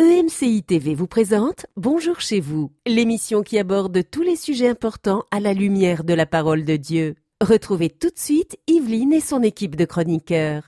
EMCI TV vous présente Bonjour chez vous, l'émission qui aborde tous les sujets importants à la lumière de la parole de Dieu. Retrouvez tout de suite Yveline et son équipe de chroniqueurs.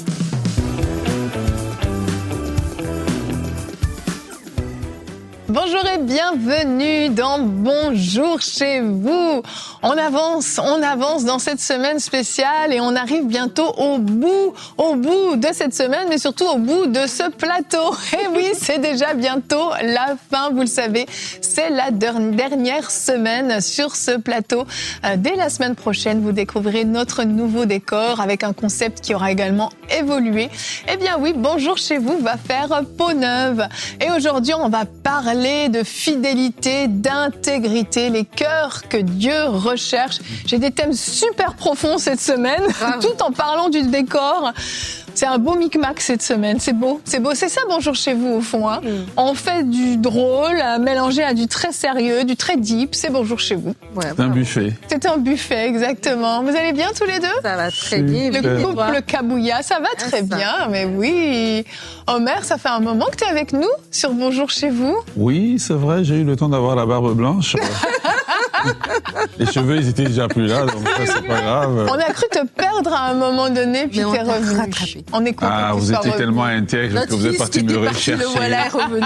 Bonjour et bienvenue dans Bonjour chez vous. On avance dans cette semaine spéciale et on arrive bientôt au bout de cette semaine, mais surtout au bout de ce plateau. Et oui, c'est déjà bientôt la fin, vous le savez. C'est la dernière semaine sur ce plateau. Dès la semaine prochaine, vous découvrirez notre nouveau décor avec un concept qui aura également évolué. Eh bien oui, Bonjour chez vous va faire peau neuve. Et aujourd'hui, on va parler de fidélité, d'intégrité, les cœurs que Dieu recherche. J'ai des thèmes super profonds cette semaine, tout en parlant du décor. C'est un beau micmac cette semaine, c'est beau. C'est ça Bonjour chez vous au fond. On fait du drôle, mélangé à du très sérieux, du très deep, c'est Bonjour chez vous. Ouais, c'est un buffet. C'est un buffet, exactement. Vous allez bien tous les deux? Ça va très bien. Le couple Kabouya, ça va très bien, mais oui. Omer, ça fait un moment que tu es avec nous sur Bonjour chez vous. Oui, c'est vrai, j'ai eu le temps d'avoir la barbe blanche. Les cheveux, ils étaient déjà plus là, donc ça, c'est pas grave. On a cru te perdre à un moment donné, puis t'es revenu. On est content. Ah, vous étiez tellement intègre que vous êtes parti me rechercher. Le voilà est revenu.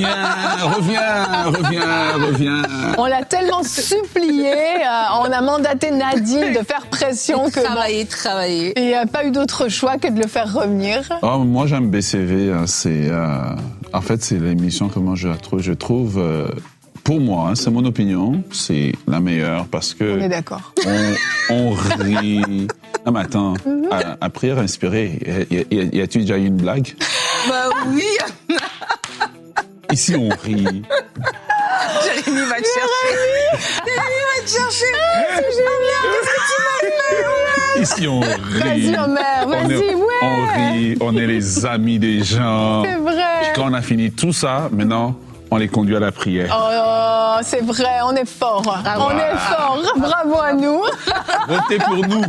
Reviens. On l'a tellement supplié, on a mandaté Nadine de faire pression que travailler. Il n'y a pas eu d'autre choix que de le faire revenir. Oh, moi, j'aime BCV. En fait, c'est l'émission que moi je trouve. Pour moi, c'est mon opinion, c'est la meilleure parce que... On est d'accord. On rit. Non, mais attends, à prière inspirée, y a-t-il déjà eu une blague? Bah oui. Ici, on rit. Jérémy va te chercher. C'est génial. Qu'est-ce que tu m'as fait? Ici, on rit. Vas-y, Omer, vas-y, ouais. On rit, on est les amis des gens. C'est vrai. Quand on a fini tout ça, maintenant... on les conduit à la prière. Oh, c'est vrai, on est fort. Bravo. On est fort. Bravo à nous. Votez pour nous.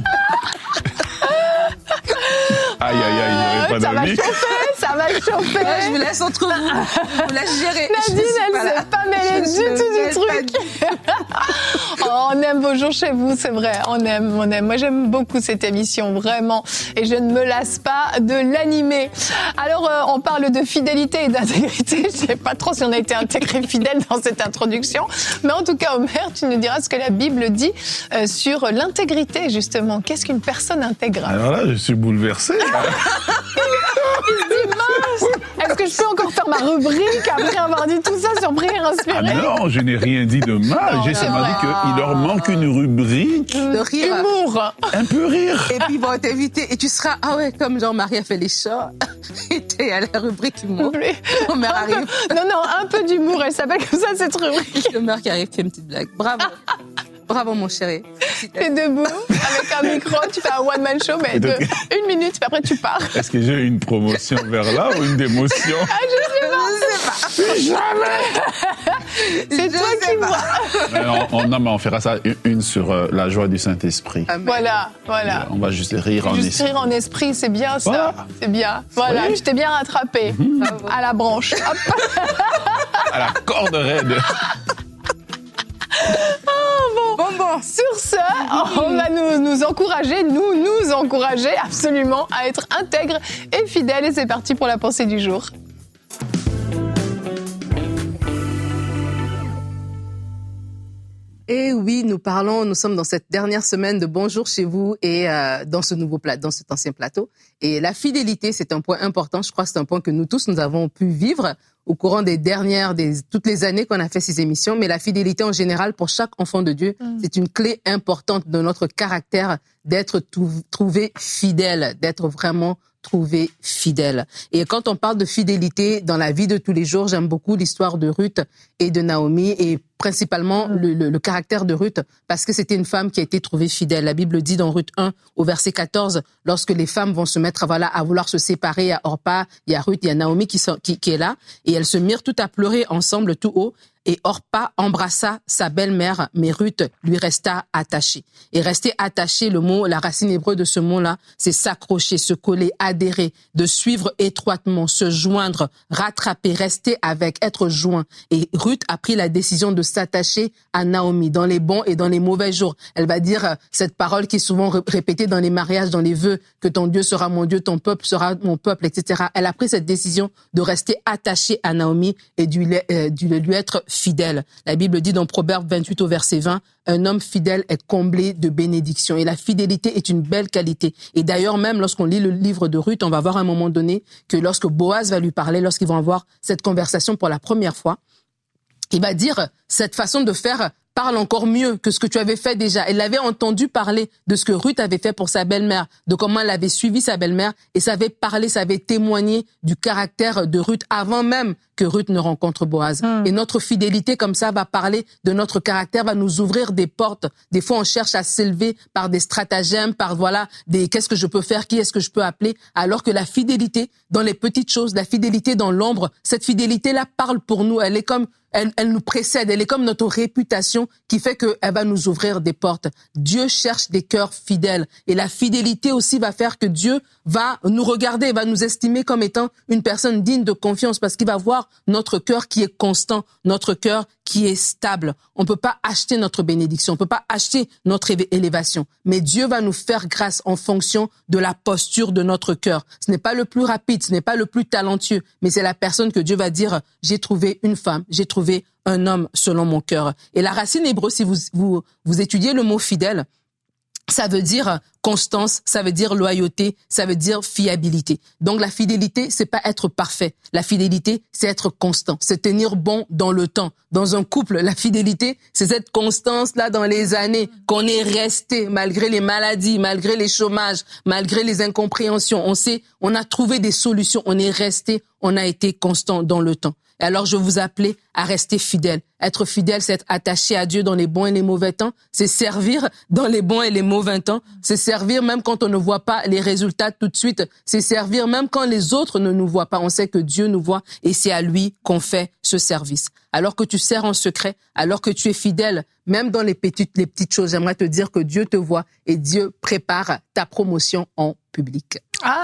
Aïe, j'aurais pas d'amis. Ça va chauffer. Ouais, je vous laisse entre vous. Je vous laisse gérer. Nadine, elle ne s'est pas mêlée du truc. Oh, on aime Bonjour chez vous, c'est vrai. On aime. Moi, j'aime beaucoup cette émission, vraiment. Et je ne me lasse pas de l'animer. Alors, on parle de fidélité et d'intégrité. Je ne sais pas trop si on a été intégré fidèle dans cette introduction. Mais en tout cas, Omer, tu nous diras ce que la Bible dit sur l'intégrité, justement. Qu'est-ce qu'une personne intègre? Alors là, je suis bouleversé. Il se dit, mince, est-ce que je peux encore faire ma rubrique après avoir dit tout ça sur prière inspirée? Ah non, je n'ai rien dit de mal. J'ai seulement dit qu'il leur manque une rubrique. De rire. Humour. Un peu rire. Et puis ils vont t'inviter et tu seras, comme Jean-Marie a fait les chats. Et t'es à la rubrique humour. Omer arrive. Non, un peu d'humour, elle s'appelle comme ça cette rubrique. Omer qui arrive, fait une petite blague. Bravo mon chéri. T'es debout, avec un micro, tu fais un one-man show, mais de 1 minute, puis après tu pars. Est-ce que j'ai une promotion vers là ou une démotion? Je sais pas. Jamais. C'est toi qui vois. Non, mais on fera ça une sur la joie du Saint-Esprit. Voilà. On va juste rire en esprit. Rire en esprit, c'est bien ça. Voilà. C'est bien. Voilà, oui. Je t'ai bien rattrapé. À la branche. Hop. À la corde raide. Bon. Sur ce, on va nous encourager absolument à être intègres et fidèles. Et c'est parti pour la pensée du jour. Et oui, nous sommes dans cette dernière semaine de Bonjour chez vous et dans cet ancien plateau. Et la fidélité, c'est un point important. Je crois que c'est un point que nous tous, nous avons pu vivre au courant toutes les années qu'on a fait ces émissions. Mais la fidélité en général, pour chaque enfant de Dieu, c'est une clé importante de notre caractère d'être trouvé fidèle, d'être vraiment trouvé fidèle. Et quand on parle de fidélité dans la vie de tous les jours, j'aime beaucoup l'histoire de Ruth et de Naomi et principalement le caractère de Ruth parce que c'était une femme qui a été trouvée fidèle. La Bible dit dans Ruth 1 au verset 14, lorsque les femmes vont se mettre à vouloir se séparer, il y a Orpa, il y a Ruth, il y a Naomi qui est là et elles se mirent toutes à pleurer ensemble tout haut. et Orpa embrassa sa belle-mère, mais Ruth lui resta attachée. Et rester attaché, le mot, la racine hébreu de ce mot-là, c'est s'accrocher, se coller, adhérer, de suivre étroitement, se joindre, rattraper, rester avec, être joint. Et Ruth a pris la décision de s'attacher à Naomi dans les bons et dans les mauvais jours. Elle va dire cette parole qui est souvent répétée dans les mariages, dans les vœux, que ton Dieu sera mon Dieu, ton peuple sera mon peuple, etc. Elle a pris cette décision de rester attachée à Naomi et de lui être fidèle. La Bible dit dans Proverbe 28 au verset 20, un homme fidèle est comblé de bénédictions. Et la fidélité est une belle qualité. Et d'ailleurs, même lorsqu'on lit le livre de Ruth, on va voir à un moment donné que lorsque Boaz va lui parler, lorsqu'ils vont avoir cette conversation pour la première fois, il va dire, cette façon de faire parle encore mieux que ce que tu avais fait déjà. Elle avait entendu parler de ce que Ruth avait fait pour sa belle-mère, de comment elle avait suivi sa belle-mère, et ça avait parlé, ça avait témoigné du caractère de Ruth avant même que Ruth ne rencontre Boaz. Et notre fidélité comme ça va parler de notre caractère, va nous ouvrir des portes. Des fois, on cherche à s'élever par des stratagèmes, par des qu'est-ce que je peux faire, qui est-ce que je peux appeler, alors que la fidélité dans les petites choses, la fidélité dans l'ombre, cette fidélité-là parle pour nous. Elle est comme elle nous précède, elle est comme notre réputation qui fait qu'elle va nous ouvrir des portes. Dieu cherche des cœurs fidèles. Et la fidélité aussi va faire que Dieu va nous regarder, va nous estimer comme étant une personne digne de confiance parce qu'il va voir notre cœur qui est constant, notre cœur qui est stable. On peut pas acheter notre bénédiction, on peut pas acheter notre élévation. Mais Dieu va nous faire grâce en fonction de la posture de notre cœur. Ce n'est pas le plus rapide, ce n'est pas le plus talentueux, mais c'est la personne que Dieu va dire, j'ai trouvé une femme, j'ai trouvé un homme selon mon cœur. Et la racine hébreu, si vous étudiez le mot fidèle, ça veut dire constance, ça veut dire loyauté, ça veut dire fiabilité. Donc la fidélité, c'est pas être parfait. La fidélité, c'est être constant, c'est tenir bon dans le temps. Dans un couple, la fidélité, c'est cette constance-là dans les années, qu'on est resté malgré les maladies, malgré les chômages, malgré les incompréhensions. On a trouvé des solutions, on est resté, on a été constant dans le temps. Et alors, je vous appelais à rester fidèle. Être fidèle, c'est être attaché à Dieu dans les bons et les mauvais temps. C'est servir dans les bons et les mauvais temps. C'est servir même quand on ne voit pas les résultats tout de suite. C'est servir même quand les autres ne nous voient pas. On sait que Dieu nous voit et c'est à lui qu'on fait ce service. Alors que tu sers en secret, alors que tu es fidèle, même dans les petites choses, j'aimerais te dire que Dieu te voit et Dieu prépare ta promotion en public.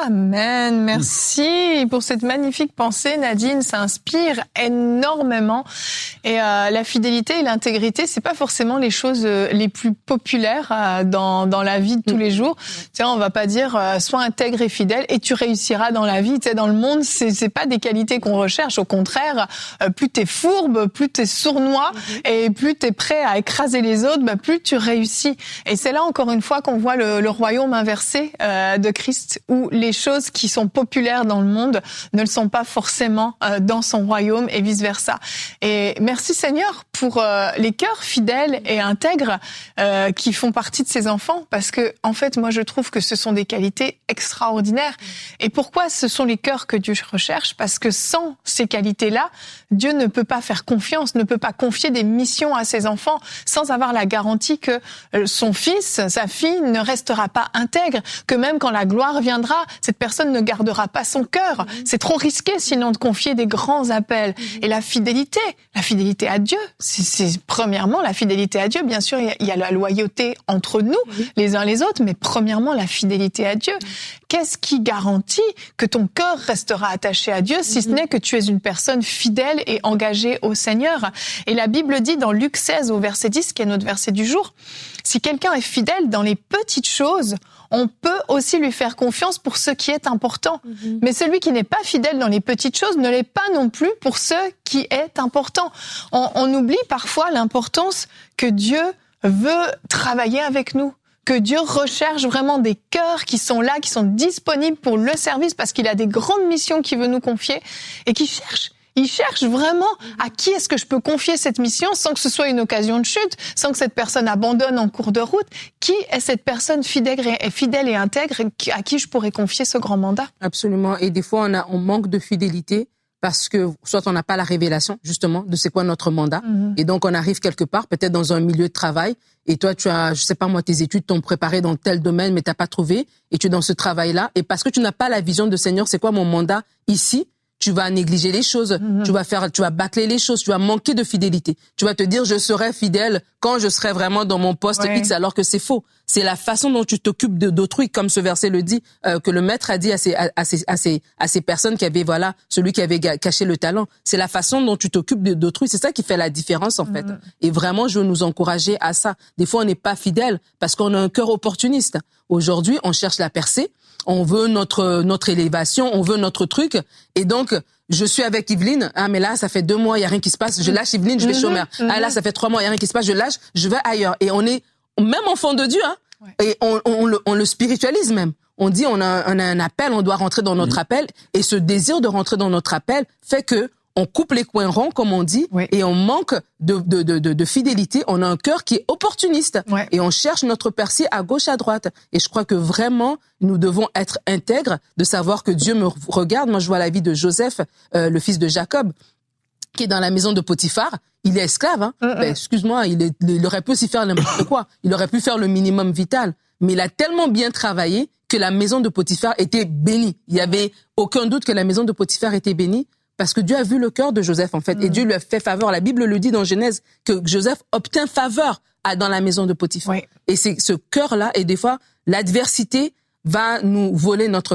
Amen. Merci pour cette magnifique pensée, Nadine. Ça inspire énormément. Et la fidélité et l'intégrité, c'est pas forcément les choses les plus populaires dans la vie de tous les jours. Tu sais, on va pas dire sois intègre et fidèle et tu réussiras dans la vie. Tu sais, dans le monde, c'est pas des qualités qu'on recherche. Au contraire, plus t'es fourbe, plus t'es sournois et plus t'es prêt à écraser les autres, plus tu réussis. Et c'est là encore une fois qu'on voit le royaume inversé de Christ, où les choses qui sont populaires dans le monde ne le sont pas forcément dans son royaume et vice versa. Et merci Seigneur pour les cœurs fidèles et intègres qui font partie de ses enfants, parce que en fait moi je trouve que ce sont des qualités extraordinaires. Et pourquoi ce sont les cœurs que Dieu recherche? Parce que sans ces qualités-là, Dieu ne peut pas faire confiance, ne peut pas confier des missions à ses enfants sans avoir la garantie que son fils, sa fille ne restera pas intègre, que même quand la gloire viendra, cette personne ne gardera pas son cœur. C'est trop risqué sinon de confier des grands appels. Et la fidélité à Dieu, c'est premièrement la fidélité à Dieu. Bien sûr, il y a la loyauté entre nous, les uns les autres, mais premièrement la fidélité à Dieu. Qu'est-ce qui garantit que ton cœur restera attaché à Dieu, si ce n'est que tu es une personne fidèle et engagée au Seigneur? Et la Bible dit dans Luc 16 au verset 10, qui est notre verset du jour, si quelqu'un est fidèle dans les petites choses, on peut aussi lui faire confiance pour ce qui est important. Mais celui qui n'est pas fidèle dans les petites choses ne l'est pas non plus pour ce qui est important. On oublie parfois l'importance que Dieu veut travailler avec nous, que Dieu recherche vraiment des cœurs qui sont là, qui sont disponibles pour le service, parce qu'il a des grandes missions qu'il veut nous confier et qui cherche. Il cherche vraiment à qui est-ce que je peux confier cette mission sans que ce soit une occasion de chute, sans que cette personne abandonne en cours de route. Qui est cette personne fidèle et intègre à qui je pourrais confier ce grand mandat? Absolument. Et des fois, on manque de fidélité parce que soit on n'a pas la révélation, justement, de c'est quoi notre mandat. Et donc, on arrive quelque part, peut-être dans un milieu de travail, et toi, tu as, je sais pas moi, tes études t'ont préparé dans tel domaine, mais t'as pas trouvé, et tu es dans ce travail-là. Et parce que tu n'as pas la vision de Seigneur, c'est quoi mon mandat ici? tu vas négliger les choses, tu vas bâcler les choses, tu vas manquer de fidélité. Tu vas te dire, je serai fidèle quand je serai vraiment dans mon poste X, alors que c'est faux. C'est la façon dont tu t'occupes d'autrui, comme ce verset le dit, que le maître a dit à ces personnes qui avaient, voilà, celui qui avait caché le talent. C'est la façon dont tu t'occupes d'autrui. C'est ça qui fait la différence, en fait. Et vraiment, je veux nous encourager à ça. Des fois, on n'est pas fidèle parce qu'on a un cœur opportuniste. Aujourd'hui, on cherche la percée. On veut notre élévation, on veut notre truc. Et donc, je suis avec Yveline. Ah, mais là, ça fait 2 mois, il y a rien qui se passe. Je lâche Yveline, je vais chômeur. Ah, là, ça fait 3 mois, il y a rien qui se passe. Je lâche, je vais ailleurs. Et on est même enfant de Dieu, hein. Et on le spiritualise même. On dit, on a un appel, on doit rentrer dans notre appel. Et ce désir de rentrer dans notre appel fait que on coupe les coins ronds, comme on dit, et on manque de fidélité. On a un cœur qui est opportuniste. Et on cherche notre percée à gauche, à droite. Et je crois que vraiment, nous devons être intègres, de savoir que Dieu me regarde. Moi, je vois la vie de Joseph, le fils de Jacob, qui est dans la maison de Potiphar. Il est esclave, hein. Ben, excuse-moi, il aurait pu aussi faire n'importe quoi. Il aurait pu faire le minimum vital. Mais il a tellement bien travaillé que la maison de Potiphar était bénie. Il y avait aucun doute que la maison de Potiphar était bénie. Parce que Dieu a vu le cœur de Joseph, en fait. Et Dieu lui a fait faveur. La Bible le dit dans Genèse, que Joseph obtint faveur dans la maison de Potiphar. Et c'est ce cœur-là, et des fois, l'adversité va nous voler notre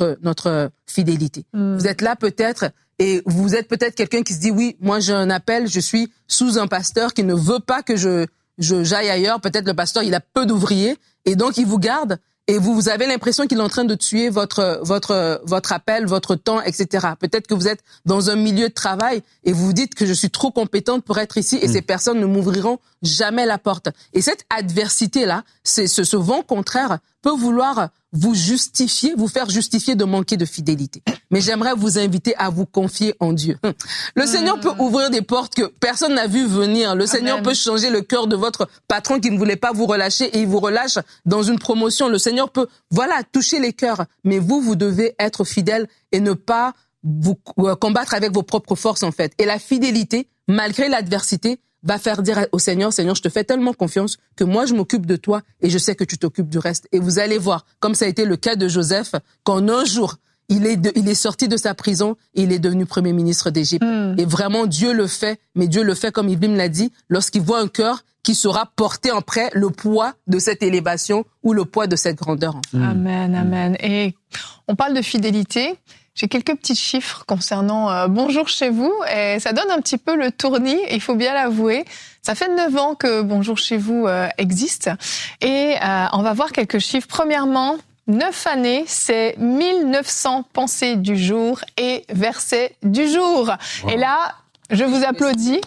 fidélité. Vous êtes là peut-être, et vous êtes peut-être quelqu'un qui se dit, oui, moi j'ai un appel, je suis sous un pasteur qui ne veut pas que j'aille ailleurs. Peut-être le pasteur, il a peu d'ouvriers, et donc il vous garde. Et vous avez l'impression qu'il est en train de tuer votre appel, votre temps, etc. Peut-être que vous êtes dans un milieu de travail et vous vous dites que je suis trop compétente pour être ici et ces personnes ne m'ouvriront jamais la porte. Et cette adversité-là, ce vent contraire peut vouloir vous faire justifier de manquer de fidélité. Mais j'aimerais vous inviter à vous confier en Dieu. Le Seigneur peut ouvrir des portes que personne n'a vu venir. Le Seigneur peut changer le cœur de votre patron qui ne voulait pas vous relâcher et il vous relâche dans une promotion. Le Seigneur peut, toucher les cœurs. Mais vous devez être fidèle et ne pas vous combattre avec vos propres forces, en fait. Et la fidélité, malgré l'adversité, va faire dire au Seigneur, Seigneur, je te fais tellement confiance que moi, je m'occupe de toi et je sais que tu t'occupes du reste. Et vous allez voir, comme ça a été le cas de Joseph, qu'en un jour, il est sorti de sa prison et il est devenu premier ministre d'Égypte. Et vraiment, Dieu le fait, mais Dieu le fait, comme Ibrahim l'a dit, lorsqu'il voit un cœur qui saura porter après le poids de cette élévation ou le poids de cette grandeur. Amen, amen. Et on parle de fidélité. J'ai quelques petits chiffres concernant Bonjour chez vous et ça donne un petit peu le tournis, il faut bien l'avouer. Ça fait 9 ans que Bonjour chez vous existe et on va voir quelques chiffres. Premièrement, 9 années, c'est 1900 pensées du jour et versets du jour. Wow. Et là, je vous applaudis.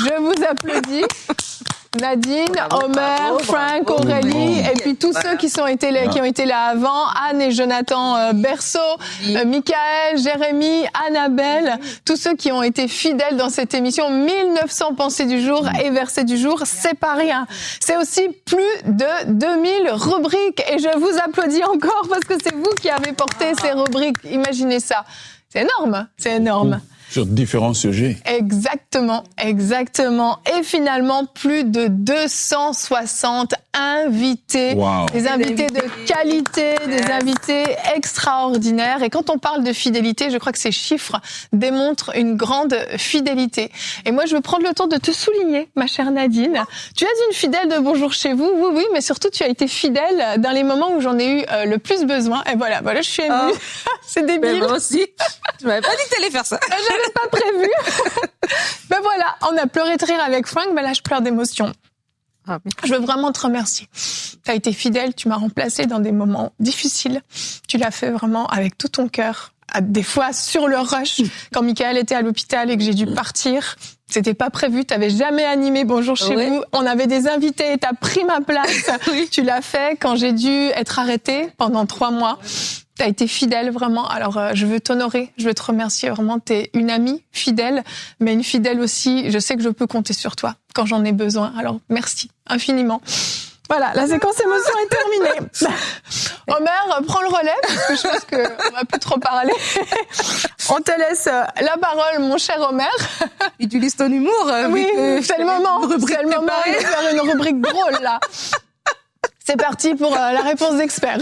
Nadine, Omer, Frank, Aurélie, et puis tous ceux qui ont été là avant, Anne et Jonathan Berceau, Michael, Jérémy, Annabelle, tous ceux qui ont été fidèles dans cette émission. 1900 pensées du jour et versets du jour, c'est pas rien. C'est aussi plus de 2000 rubriques, et je vous applaudis encore parce que c'est vous qui avez porté ces rubriques. Imaginez ça. C'est énorme. Sur différents sujets. Exactement. Et finalement, plus de 260 invités. Wow. Des invités de qualité, des invités extraordinaires. Et quand on parle de fidélité, je crois que ces chiffres démontrent une grande fidélité. Et moi, je veux prendre le temps de te souligner, ma chère Nadine. Tu es une fidèle de Bonjour chez vous. Oui, mais surtout, tu as été fidèle dans les moments où j'en ai eu le plus besoin. Et voilà, je suis émue. C'est débile. Moi aussi. Tu m'avais pas dit que t'allais faire ça. J'avais pas prévu. Ben voilà, on a pleuré de rire avec Frank, mais là je pleure d'émotion. Je veux vraiment te remercier. Tu as été fidèle, tu m'as remplacée dans des moments difficiles. Tu l'as fait vraiment avec tout ton cœur. Des fois sur le rush, quand Michael était à l'hôpital et que j'ai dû partir. C'était pas prévu, t'avais jamais animé Bonjour chez vous. On avait des invités, t'as pris ma place. Tu l'as fait quand j'ai dû être arrêtée pendant 3 mois. T'as été fidèle, vraiment. Alors, je veux t'honorer, je veux te remercier. Vraiment, t'es une amie fidèle, mais une fidèle aussi. Je sais que je peux compter sur toi quand j'en ai besoin. Alors, merci infiniment. Voilà, la séquence émotion est terminée. Omer, prends le relais, parce que je pense qu'on va plus trop parler. On te laisse la parole, mon cher Omer. Utilise ton humour. Oui, c'est le moment. C'est le moment de faire une rubrique drôle, là. C'est parti pour la réponse d'expert.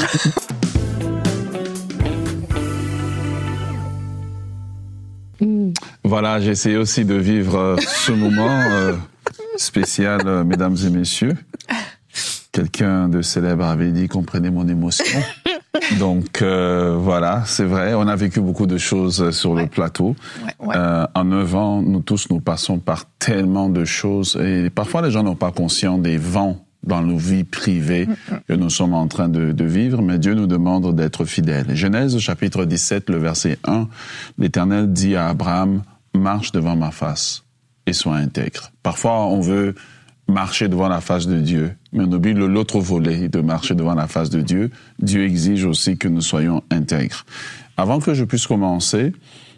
Voilà, j'ai essayé aussi de vivre ce moment spécial, mesdames et messieurs. Quelqu'un de célèbre avait dit « Comprenez mon émotion ». Donc voilà, c'est vrai, on a vécu beaucoup de choses sur le plateau. En 9 ans, nous tous, nous passons par tellement de choses et parfois les gens n'ont pas conscience des vents dans nos vies privées que nous sommes en train de vivre, mais Dieu nous demande d'être fidèles. Genèse chapitre 17, le verset 1, l'Éternel dit à Abraham, « Marche devant ma face et sois intègre ». Parfois, on veut marcher devant la face de Dieu, mais on oublie l'autre volet de marcher devant la face de Dieu. Dieu exige aussi que nous soyons intègres. Avant que je puisse commencer,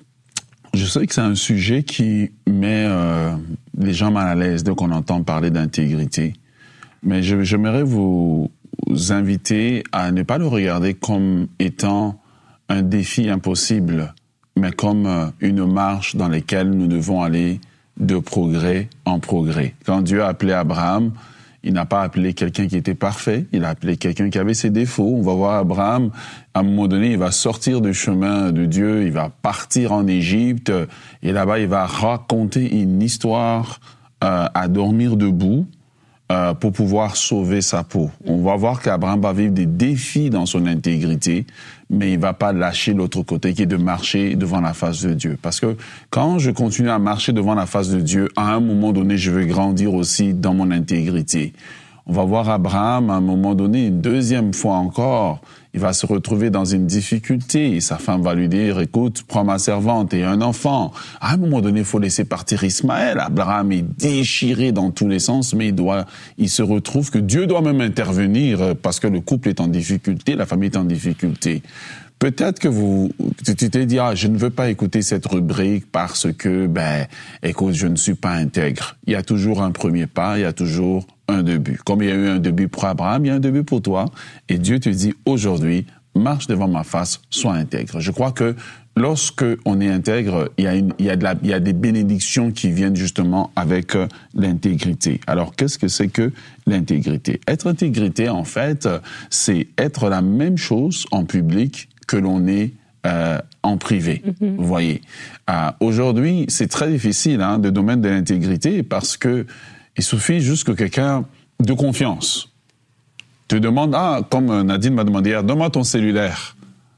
je sais que c'est un sujet qui met les gens mal à l'aise dès qu'on entend parler d'intégrité. Mais j'aimerais vous inviter à ne pas le regarder comme étant un défi impossible, mais comme une marche dans laquelle nous devons aller de progrès en progrès. Quand Dieu a appelé Abraham, il n'a pas appelé quelqu'un qui était parfait, il a appelé quelqu'un qui avait ses défauts. On va voir Abraham, à un moment donné, il va sortir du chemin de Dieu, il va partir en Égypte, et là-bas, il va raconter une histoire à dormir debout, pour pouvoir sauver sa peau. On va voir qu'Abraham va vivre des défis dans son intégrité, mais il va pas lâcher l'autre côté qui est de marcher devant la face de Dieu. Parce que quand je continue à marcher devant la face de Dieu, à un moment donné, je vais grandir aussi dans mon intégrité. On va voir Abraham, à un moment donné, une deuxième fois encore, il va se retrouver dans une difficulté. Et sa femme va lui dire, écoute, prends ma servante et un enfant. À un moment donné, il faut laisser partir Ismaël. Abraham est déchiré dans tous les sens, mais il se retrouve que Dieu doit même intervenir parce que le couple est en difficulté, la famille est en difficulté. Peut-être que tu t'es dit, je ne veux pas écouter cette rubrique parce que, écoute, je ne suis pas intègre. Il y a toujours un premier pas, il y a toujours un début. Comme il y a eu un début pour Abraham, il y a un début pour toi. Et Dieu te dit aujourd'hui, marche devant ma face, sois intègre. Je crois que lorsque on est intègre, il y a des bénédictions qui viennent justement avec l'intégrité. Alors, qu'est-ce que c'est que l'intégrité? Être intégrité, en fait, c'est être la même chose en public que l'on est en privé. Vous voyez. Aujourd'hui, c'est très difficile, le domaine de l'intégrité parce que il suffit juste que quelqu'un de confiance te demande, comme Nadine m'a demandé hier, donne-moi ton cellulaire.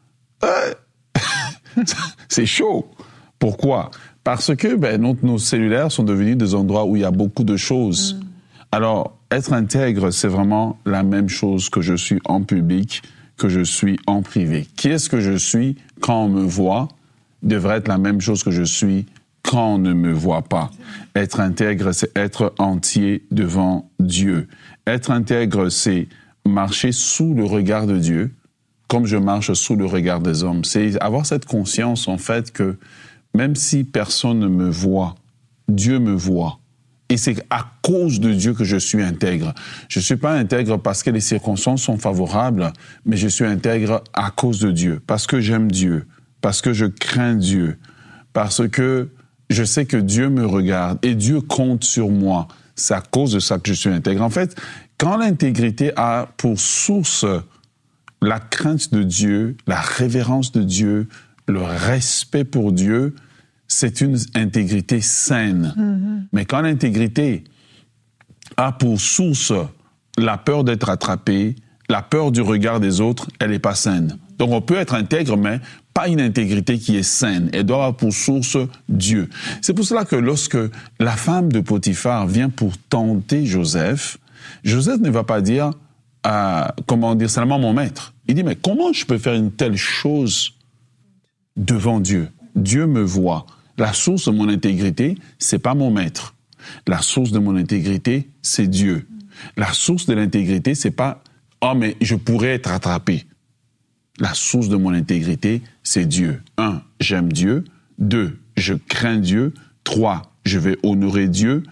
C'est chaud. Pourquoi? Parce que nos cellulaires sont devenus des endroits où il y a beaucoup de choses. Alors, être intègre, c'est vraiment la même chose que je suis en public, que je suis en privé. Qui est-ce que je suis quand on me voit devrait être la même chose que je suis quand on ne me voit pas. Être intègre, c'est être entier devant Dieu. Être intègre, c'est marcher sous le regard de Dieu, comme je marche sous le regard des hommes. C'est avoir cette conscience, en fait, que même si personne ne me voit, Dieu me voit. Et c'est à cause de Dieu que je suis intègre. Je ne suis pas intègre parce que les circonstances sont favorables, mais je suis intègre à cause de Dieu, parce que j'aime Dieu, parce que je crains Dieu, parce que je sais que Dieu me regarde et Dieu compte sur moi. C'est à cause de ça que je suis intègre. En fait, quand l'intégrité a pour source la crainte de Dieu, la révérence de Dieu, le respect pour Dieu, c'est une intégrité saine. Mais quand l'intégrité a pour source la peur d'être attrapé, la peur du regard des autres, elle n'est pas saine. Donc on peut être intègre, mais pas une intégrité qui est saine. Elle doit avoir pour source Dieu. C'est pour cela que lorsque la femme de Potiphar vient pour tenter Joseph, Joseph ne va pas dire, seulement mon maître. Il dit, mais comment je peux faire une telle chose devant Dieu? Dieu me voit. La source de mon intégrité, c'est pas mon maître. La source de mon intégrité, c'est Dieu. La source de l'intégrité, c'est pas, mais je pourrais être attrapé. La source de mon intégrité, c'est Dieu. 1, j'aime Dieu. 2, je crains Dieu. 3, je vais honorer Dieu.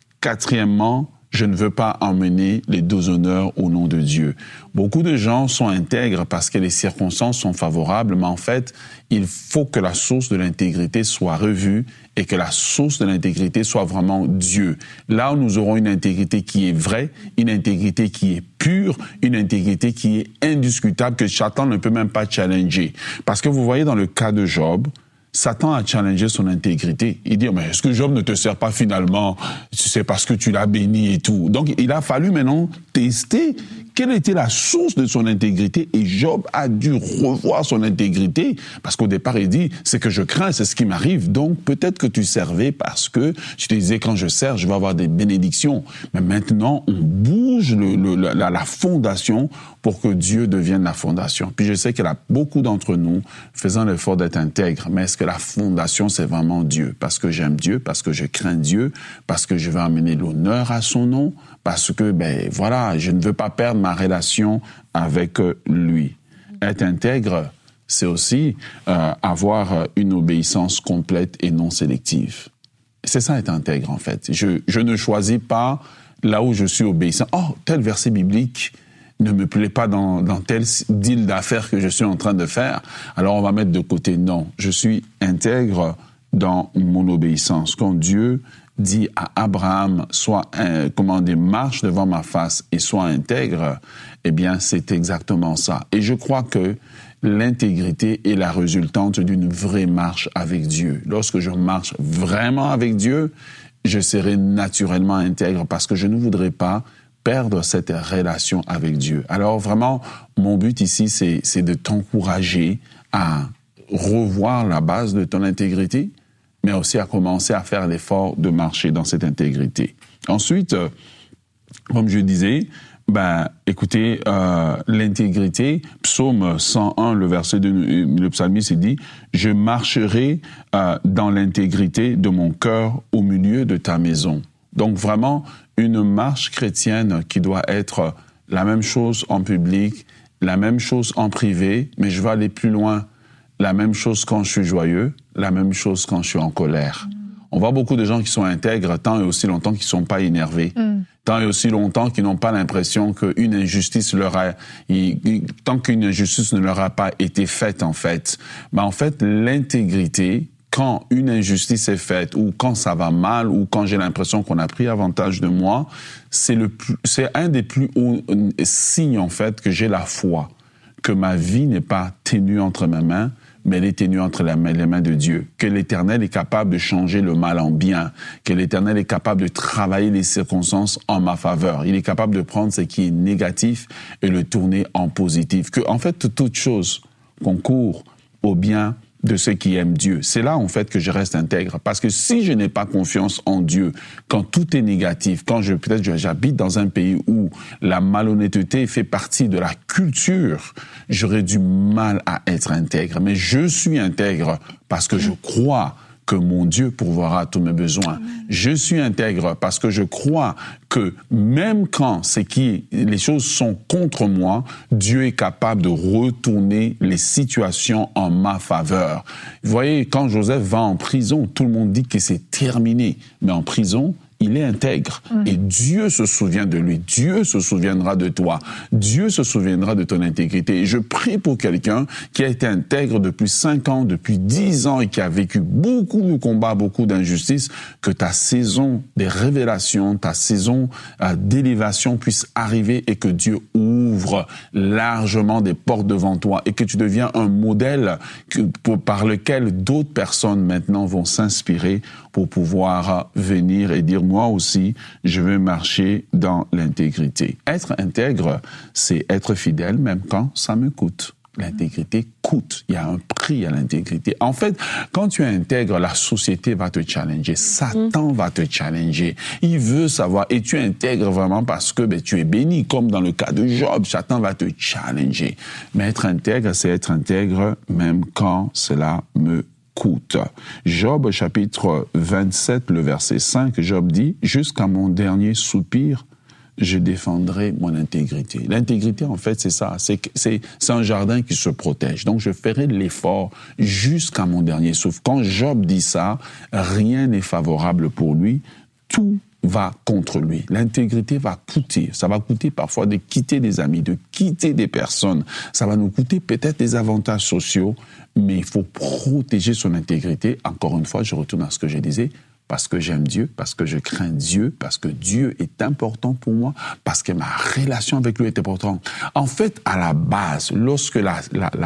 4, je ne veux pas emmener les déshonneurs au nom de Dieu. Beaucoup de gens sont intègres parce que les circonstances sont favorables, mais en fait, il faut que la source de l'intégrité soit revue et que la source de l'intégrité soit vraiment Dieu. Là où nous aurons une intégrité qui est vraie, une intégrité qui est pure, une intégrité qui est indiscutable, que Satan ne peut même pas challenger. Parce que vous voyez dans le cas de Job, Satan a challengé son intégrité. Il dit, mais est-ce que Job ne te sert pas finalement? C'est parce que tu l'as béni et tout. Donc, il a fallu maintenant tester quelle était la source de son intégrité. Et Job a dû revoir son intégrité. Parce qu'au départ, il dit, c'est que je crains, c'est ce qui m'arrive. Donc, peut-être que tu servais parce que tu te disais, quand je sers, je vais avoir des bénédictions. Mais maintenant, on bouge la fondation pour que Dieu devienne la fondation. Puis je sais qu'il y a beaucoup d'entre nous faisant l'effort d'être intègres. Mais est-ce que la fondation, c'est vraiment Dieu? Parce que j'aime Dieu, parce que je crains Dieu, parce que je veux amener l'honneur à son nom, parce que, je ne veux pas perdre ma relation avec lui. Être intègre, c'est aussi avoir une obéissance complète et non sélective. C'est ça, être intègre, en fait. Je ne choisis pas là où je suis obéissant. Oh, tel verset biblique ne me plaît pas dans tel deal d'affaires que je suis en train de faire, alors on va mettre de côté. Non, je suis intègre dans mon obéissance. Quand Dieu dit à Abraham, marche devant ma face et sois intègre, eh bien, c'est exactement ça. Et je crois que l'intégrité est la résultante d'une vraie marche avec Dieu. Lorsque je marche vraiment avec Dieu, je serai naturellement intègre parce que je ne voudrais pas perdre cette relation avec Dieu. Alors vraiment, mon but ici, c'est de t'encourager à revoir la base de ton intégrité, mais aussi à commencer à faire l'effort de marcher dans cette intégrité. Ensuite, comme je disais, écoutez, l'intégrité, psaume 101, le verset 2, le psalmiste dit « Je marcherai dans l'intégrité de mon cœur au milieu de ta maison ». Donc vraiment, une marche chrétienne qui doit être la même chose en public, la même chose en privé, mais je vais aller plus loin. La même chose quand je suis joyeux, la même chose quand je suis en colère. On voit beaucoup de gens qui sont intègres tant et aussi longtemps qu'ils ne sont pas énervés. Tant et aussi longtemps qu'ils n'ont pas l'impression qu'une injustice tant qu'une injustice ne leur a pas été faite, en fait. En fait, l'intégrité, quand une injustice est faite, ou quand ça va mal, ou quand j'ai l'impression qu'on a pris avantage de moi, c'est un des plus hauts signes, en fait, que j'ai la foi, que ma vie n'est pas ténue entre mes mains, mais elle est tenue entre les mains de Dieu, que l'Éternel est capable de changer le mal en bien, que l'Éternel est capable de travailler les circonstances en ma faveur. Il est capable de prendre ce qui est négatif et le tourner en positif. Que, en fait, toute chose concourt au bien de ceux qui aiment Dieu. C'est là, en fait, que je reste intègre. Parce que si je n'ai pas confiance en Dieu, quand tout est négatif, quand j'habite dans un pays où la malhonnêteté fait partie de la culture, j'aurais du mal à être intègre. Mais je suis intègre parce que je crois que mon Dieu pourvoira à tous mes besoins. Je suis intègre parce que je crois que même quand les choses sont contre moi, Dieu est capable de retourner les situations en ma faveur. Vous voyez, quand Joseph va en prison, tout le monde dit que c'est terminé. Mais en prison, il est intègre. Et Dieu se souvient de lui. Dieu se souviendra de toi. Dieu se souviendra de ton intégrité. Et je prie pour quelqu'un qui a été intègre depuis 5 ans, depuis 10 ans et qui a vécu beaucoup de combats, beaucoup d'injustices, que ta saison des révélations, ta saison d'élévation puisse arriver et que Dieu ouvre largement des portes devant toi et que tu deviens un modèle par lequel d'autres personnes maintenant vont s'inspirer pour pouvoir venir et dire, moi aussi, je veux marcher dans l'intégrité. Être intègre, c'est être fidèle même quand ça me coûte. L'intégrité coûte. Il y a un prix à l'intégrité. En fait, quand tu es intègre, la société va te challenger. Satan va te challenger. Il veut savoir. Et tu es intègre vraiment parce que tu es béni. Comme dans le cas de Job, Satan va te challenger. Mais être intègre, c'est être intègre même quand cela me coûte. Job, chapitre 27, le verset 5, Job dit « Jusqu'à mon dernier soupir, je défendrai mon intégrité. » L'intégrité, en fait, c'est ça. C'est un jardin qui se protège. Donc, je ferai l'effort jusqu'à mon dernier souffle. Quand Job dit ça, rien n'est favorable pour lui. Tout va contre lui. L'intégrité va coûter. Ça va coûter parfois de quitter des amis, de quitter des personnes. Ça va nous coûter peut-être des avantages sociaux, mais il faut protéger son intégrité. Encore une fois, je retourne à ce que je disais, parce que j'aime Dieu, parce que je crains Dieu, parce que Dieu est important pour moi, parce que ma relation avec lui est importante. En fait, à la base, lorsque la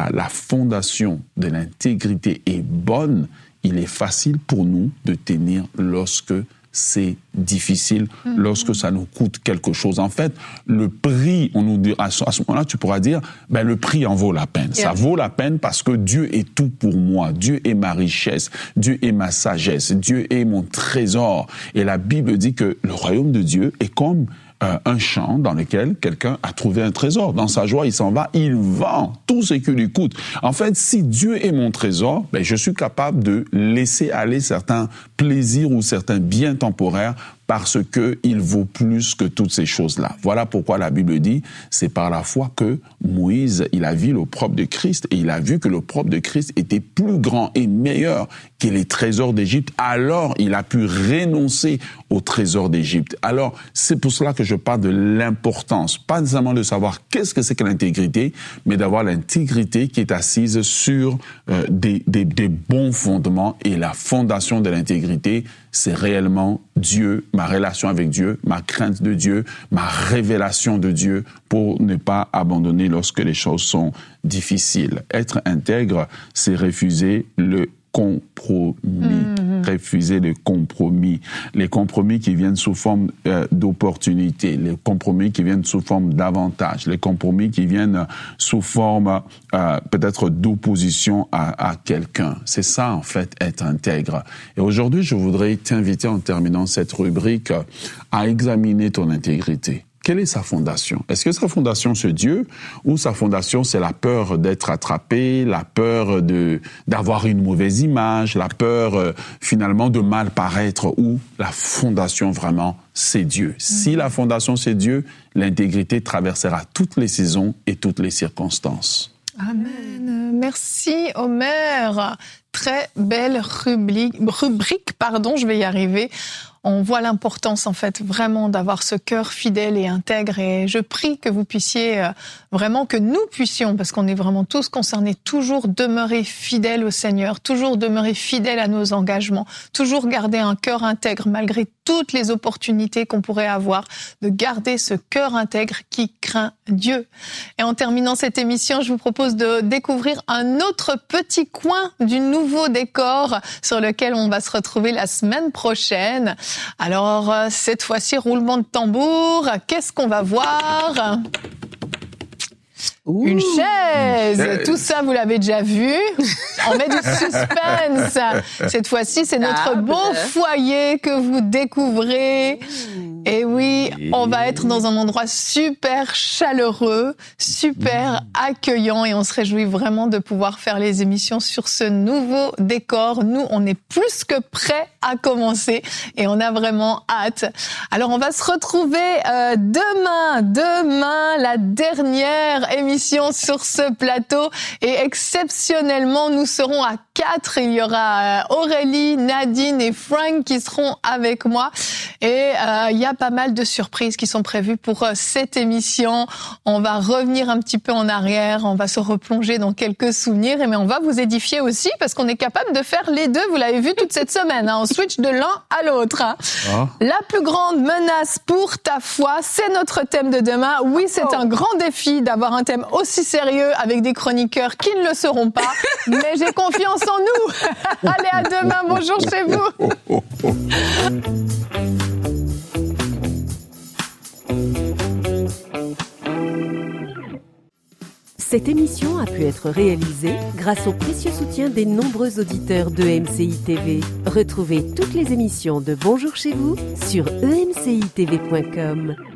fondation de l'intégrité est bonne, il est facile pour nous de tenir lorsque c'est difficile, lorsque ça nous coûte quelque chose. En fait, le prix, on nous dit, à ce moment-là, tu pourras dire, le prix en vaut la peine. Yeah. Ça vaut la peine parce que Dieu est tout pour moi. Dieu est ma richesse. Dieu est ma sagesse. Dieu est mon trésor. Et la Bible dit que le royaume de Dieu est comme un champ dans lequel quelqu'un a trouvé un trésor. Dans sa joie, il s'en va, il vend tout ce qui lui coûte. En fait, si Dieu est mon trésor, je suis capable de laisser aller certains plaisirs ou certains biens temporaires parce que il vaut plus que toutes ces choses-là. Voilà pourquoi la Bible dit, c'est par la foi que Moïse, il a vu l'opprobre de Christ et il a vu que l'opprobre de Christ était plus grand et meilleur que les trésors d'Égypte. Alors, il a pu renoncer aux trésors d'Égypte. Alors, c'est pour cela que je parle de l'importance, pas nécessairement de savoir qu'est-ce que c'est que l'intégrité, mais d'avoir l'intégrité qui est assise sur des bons fondements. Et la fondation de l'intégrité, c'est réellement Dieu, ma relation avec Dieu, ma crainte de Dieu, ma révélation de Dieu pour ne pas abandonner lorsque les choses sont difficiles. Être intègre, c'est refuser le compromis. Refuser le compromis. Les compromis qui viennent sous forme d'opportunité, les compromis qui viennent sous forme d'avantage, les compromis qui viennent sous forme peut-être d'opposition à quelqu'un. C'est ça, en fait, être intègre. Et aujourd'hui, je voudrais t'inviter, en terminant cette rubrique, à examiner ton intégrité. Quelle est sa fondation? Est-ce que sa fondation, c'est Dieu, ou sa fondation, c'est la peur d'être attrapé, la peur d'avoir une mauvaise image, la peur finalement de mal paraître, ou la fondation vraiment, c'est Dieu? Si la fondation, c'est Dieu, l'intégrité traversera toutes les saisons et toutes les circonstances. Amen. Merci, Omer. Très belle rubrique, je vais y arriver. On voit l'importance, en fait, vraiment d'avoir ce cœur fidèle et intègre. Et je prie que vous puissiez vraiment, que nous puissions, parce qu'on est vraiment tous concernés, toujours demeurer fidèles au Seigneur, toujours demeurer fidèles à nos engagements, toujours garder un cœur intègre malgré toutes les opportunités qu'on pourrait avoir, de garder ce cœur intègre qui craint Dieu. Et en terminant cette émission, je vous propose de découvrir un autre petit coin du nouveau décor sur lequel on va se retrouver la semaine prochaine. Alors, cette fois-ci, roulement de tambour, qu'est-ce qu'on va voir ? Une chaise. Tout ça, vous l'avez déjà vu. On met du suspense. Cette fois-ci, c'est notre beau foyer que vous découvrez. Et oui, on va être dans un endroit super chaleureux, super accueillant, et on se réjouit vraiment de pouvoir faire les émissions sur ce nouveau décor. Nous, on est plus que prêts à commencer et on a vraiment hâte. Alors, on va se retrouver demain, la dernière émission sur ce plateau, et exceptionnellement, nous serons à 4. Il y aura Aurélie, Nadine et Frank qui seront avec moi, et il y a pas mal de surprises qui sont prévues pour cette émission. On va revenir un petit peu en arrière, on va se replonger dans quelques souvenirs, mais on va vous édifier aussi, parce qu'on est capable de faire les deux. Vous l'avez vu toute cette semaine, on switch de l'un à l'autre. La plus grande menace pour ta foi, c'est notre thème de demain. Oui, c'est un grand défi d'avoir un thème aussi sérieux avec des chroniqueurs qui ne le seront pas, mais j'ai confiance en nous. Allez, à demain, bonjour chez vous. Cette émission a pu être réalisée grâce au précieux soutien des nombreux auditeurs de MCI TV. Retrouvez toutes les émissions de Bonjour chez vous sur emcitv.com.